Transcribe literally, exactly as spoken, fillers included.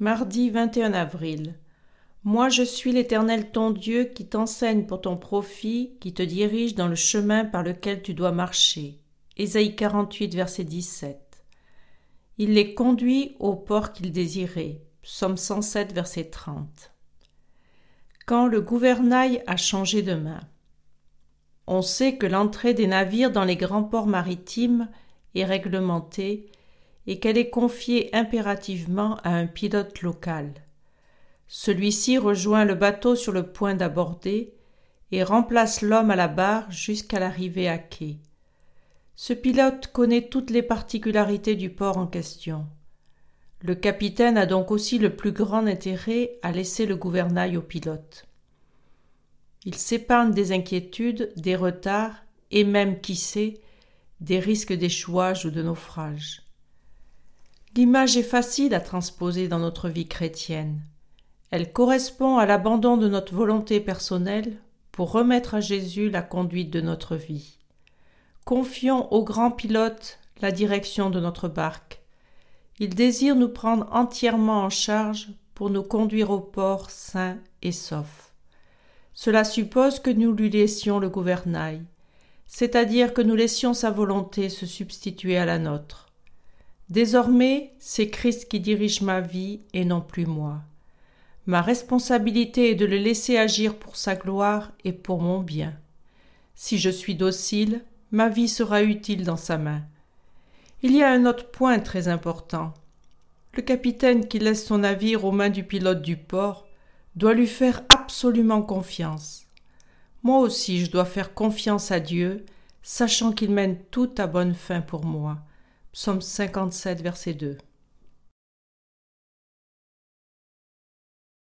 Mardi vingt et un avril. Moi je suis l'Éternel ton Dieu qui t'enseigne pour ton profit, qui te dirige dans le chemin par lequel tu dois marcher. Ésaïe quarante-huit, verset dix-sept. Il les conduit au port qu'ils désiraient. Psaume cent sept, verset trente. Quand le gouvernail a changé de main. On sait que l'entrée des navires dans les grands ports maritimes est réglementée et qu'elle est confiée impérativement à un pilote local. Celui-ci rejoint le bateau sur le point d'aborder et remplace l'homme à la barre jusqu'à l'arrivée à quai. Ce pilote connaît toutes les particularités du port en question. Le capitaine a donc aussi le plus grand intérêt à laisser le gouvernail au pilote. Il s'épargne des inquiétudes, des retards et même, qui sait, des risques d'échouage ou de naufrage. L'image est facile à transposer dans notre vie chrétienne. Elle correspond à l'abandon de notre volonté personnelle pour remettre à Jésus la conduite de notre vie. Confions au grand pilote la direction de notre barque. Il désire nous prendre entièrement en charge pour nous conduire au port sains et saufs. Cela suppose que nous lui laissions le gouvernail, c'est-à-dire que nous laissions sa volonté se substituer à la nôtre. Désormais, c'est Christ qui dirige ma vie et non plus moi. Ma responsabilité est de le laisser agir pour sa gloire et pour mon bien. Si je suis docile, ma vie sera utile dans sa main. Il y a un autre point très important. Le capitaine qui laisse son navire aux mains du pilote du port doit lui faire absolument confiance. Moi aussi, je dois faire confiance à Dieu, sachant qu'il mène tout à bonne fin pour moi. Psaume cinquante-sept, verset deux.